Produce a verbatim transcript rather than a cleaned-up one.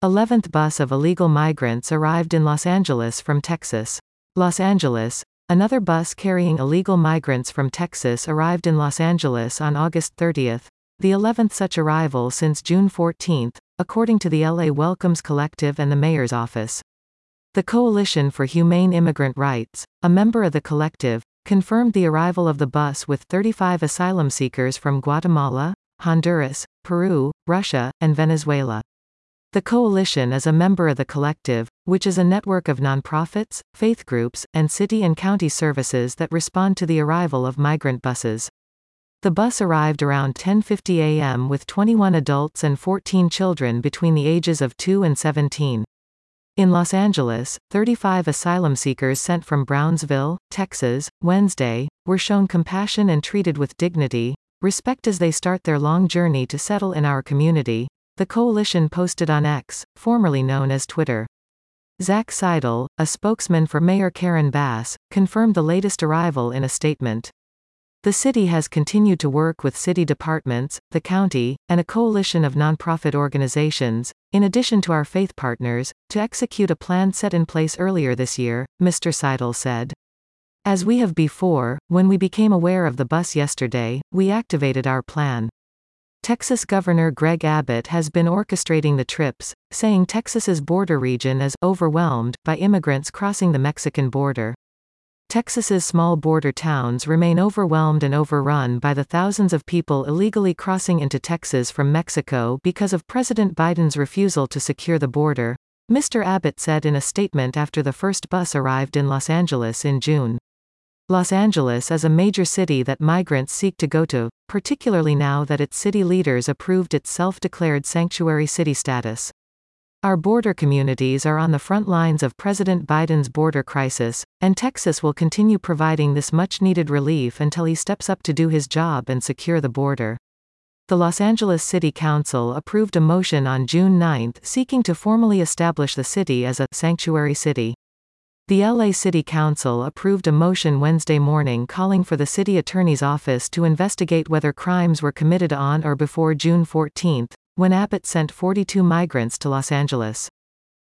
eleventh bus of illegal migrants arrived in Los Angeles from Texas. Los Angeles. Another bus carrying illegal migrants from Texas arrived in Los Angeles on August thirtieth, the eleventh such arrival since June fourteenth, according to the L A Welcomes Collective and the mayor's office. The Coalition for Humane Immigrant Rights, a member of the collective, confirmed the arrival of the bus with thirty-five asylum seekers from Guatemala, Honduras, Peru, Russia, and Venezuela. The coalition is a member of the collective, which is a network of nonprofits, faith groups, and city and county services that respond to the arrival of migrant buses. The bus arrived around ten fifty a m with twenty-one adults and fourteen children between the ages of two and seventeen. In Los Angeles, thirty-five asylum seekers sent from Brownsville, Texas, Wednesday, were shown compassion and treated with dignity, respect as they start their long journey to settle in our community, the coalition posted on X, formerly known as Twitter. Zach Seidel, a spokesman for Mayor Karen Bass, confirmed the latest arrival in a statement. The city has continued to work with city departments, the county, and a coalition of nonprofit organizations, in addition to our faith partners, to execute a plan set in place earlier this year, Mister Seidel said. As we have before, when we became aware of the bus yesterday, we activated our plan. Texas Governor Greg Abbott has been orchestrating the trips, saying Texas's border region is overwhelmed by immigrants crossing the Mexican border. Texas's small border towns remain overwhelmed and overrun by the thousands of people illegally crossing into Texas from Mexico because of President Biden's refusal to secure the border, Mister Abbott said in a statement after the first bus arrived in Los Angeles in June. Los Angeles is a major city that migrants seek to go to, particularly now that its city leaders approved its self-declared sanctuary city status. Our border communities are on the front lines of President Biden's border crisis, and Texas will continue providing this much-needed relief until he steps up to do his job and secure the border. The Los Angeles City Council approved a motion on June ninth seeking to formally establish the city as a sanctuary city. The L A City Council approved a motion Wednesday morning calling for the city attorney's office to investigate whether crimes were committed on or before June fourteenth, when Abbott sent forty-two migrants to Los Angeles.